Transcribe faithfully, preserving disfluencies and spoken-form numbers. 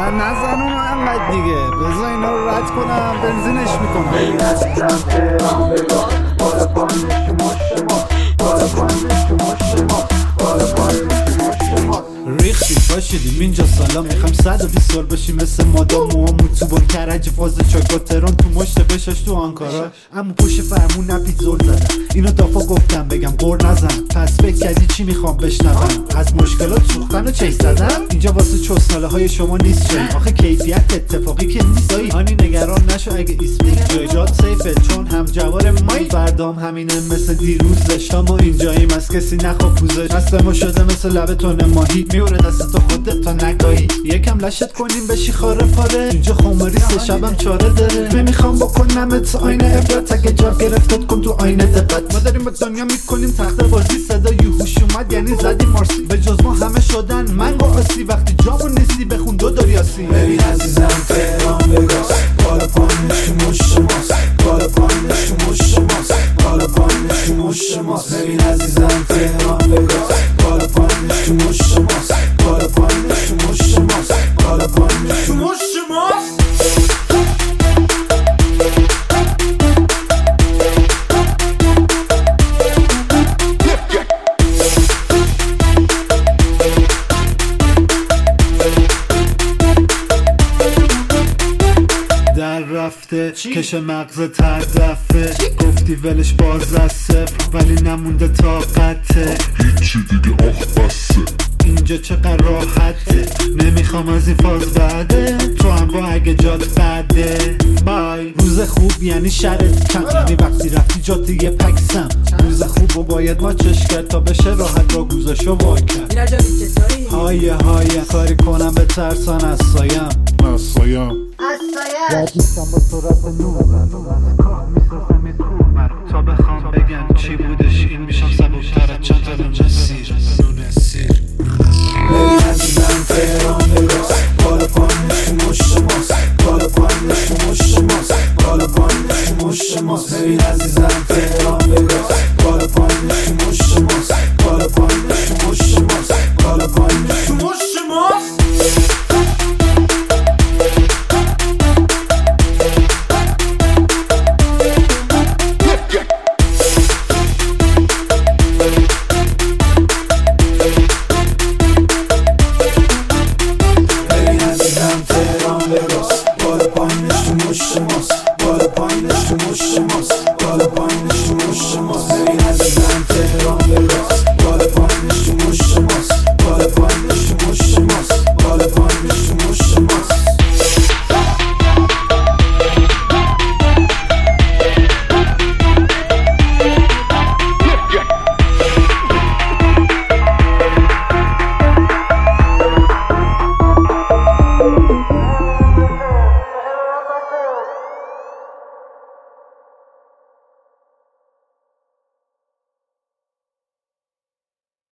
نزنون انقدر دیگه، بذار اینا رو رد کنم بنزینش میکنم. این عزیزم تهران بگاه بالا پایینش تو مشت ما، بالا پایینش تو مشت ما، بالا پایینش تو مشت ما. ریختیم باشیدیم اینجا سالا، میخوایم صد و بیست سال باشیم مثل مادام. موامون تو بان کرج فاز چاکا تهران، تو مشت بشاش تو آنکارا. اما پشت فرمون نبید زل زدن، اینو دافا گفتم بگم قر نزن. پس فکر کردی چی میخوام بشنوم؟ از مشکلات سوختن و چیز زدن. اینجا واسه چسناله های شما نیست شد، آخه کیفیت اتفاقی که نیستایی. آنی نگران نشو اگه اسمی جای جات سیفه، چون هم جوار مایی فردام همینه مثل دیروز داشتا. ما اینجاییم از کسی نخواب پوزش، دست ما شده مثل لب تون ماهی، میوره دست تو خودت تا نگاهی. یکم لشت کنیم بشی خاره پاره، اینجا خماری سه شبم چاره داره. نمیخوام بکنمت آینه عبرت، اگه جا گرفتت کن تو آینه دقت. ما داریم با دنیا میکنیم تخته بازی، صدا یوهوش اومد یعنی زدیم مارسی. به جز ما همه شدن من با آسی، وقتی جامون نیستی بخون دو داریاسی. ببین عزیزم تهران بگاس بالا پایینش تو مشت ماست، بالا پایینش تو مشت ماست، بالا پایینش تو مشت ماست. ببین عزیزم تهران بگاس بالا پایینش تو مشت ماست، بالا پایینش تو مشت ماست، بالا پایینش تو مشت ماست. در رفته کش مغز تر دفه، گفتی ولش باز از صفر ولی نمونده طاقته. هیچی دیگه آخ بسه، اینجا چقدر راحته، نمیخوام از این فاز بعده. تو هم با اگه جات بده بای. روز خوب یعنی شرط کم، یعنی وقتی رفتی جات یه پکسم. روز خوب و باید ما چش کرد تا بشه راحت را گوزاشو وا کرد. های های کاری کنم به ترسان از سایم، از سایم ردیستم با سرعت نور. کاه میسازم یه کوه برا تا بخوام بگم چی بودش این، میشم سبکتر از چند تا مسیر.